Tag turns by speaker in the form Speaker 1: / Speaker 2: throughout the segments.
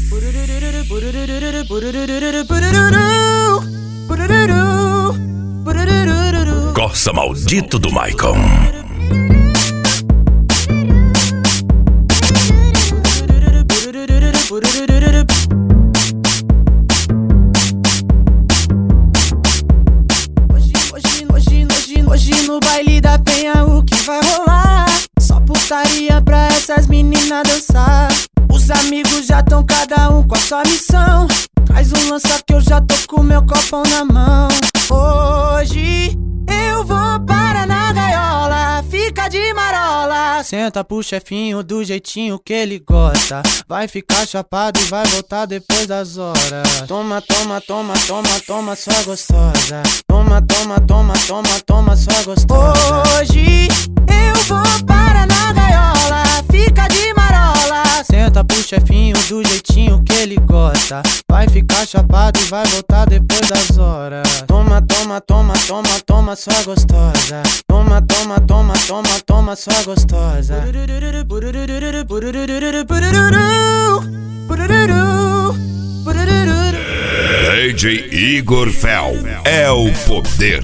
Speaker 1: Corsa maldito do Maicon.
Speaker 2: Hoje no baile da penha o que vai rolar? Só putaria pra essas meninas dançar. Os amigos já tão cada um com a sua missão. Traz um lança que eu já tô com meu copão na mão. Hoje eu vou para na gaiola, fica de marola. Senta pro chefinho do jeitinho que ele gosta. Vai ficar chapado e vai voltar depois das horas. Toma, toma, toma, toma, toma, sua gostosa. Toma, toma, toma, toma, toma, sua gostosa. Hoje eu vou para na gaiola, fica de marola. Senta pro chefinho do jeitinho que ele gosta. Vai ficar chapado e vai voltar depois das horas. Toma, toma, toma, toma, toma, sua gostosa. Toma, toma, toma, toma, toma, sua gostosa.
Speaker 1: DJ Igor Fel é o poder.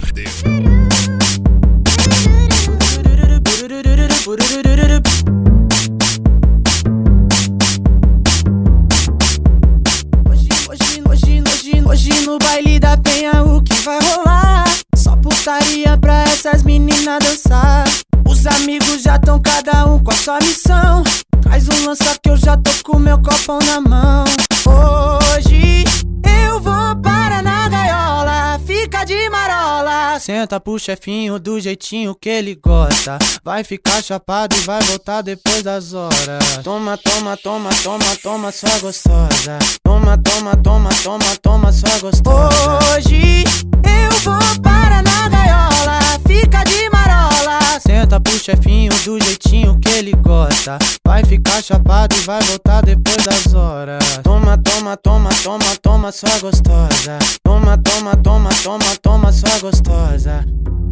Speaker 1: Hoje no baile da penha o que vai rolar? Só putaria pra essas meninas dançar. Os amigos já tão cada um com a sua missão. Traz um lança que eu já tô com meu copão na mão. Hoje eu vou para na gaiola, fica de marola. Senta pro chefinho do jeitinho que ele gosta. Vai ficar chapado e vai voltar depois das horas. Toma, toma, toma, toma, toma, sua gostosa. Toma, toma, toma, toma, toma, sua gostosa. Hoje eu vou para na gaiola, fica de marola. Senta pro chefinho do jeitinho que ele gosta. Vai ficar chapado e vai voltar depois das horas. Toma, toma, toma, toma, toma, sua gostosa. Toma, toma, toma, toma, toma, sua gostosa.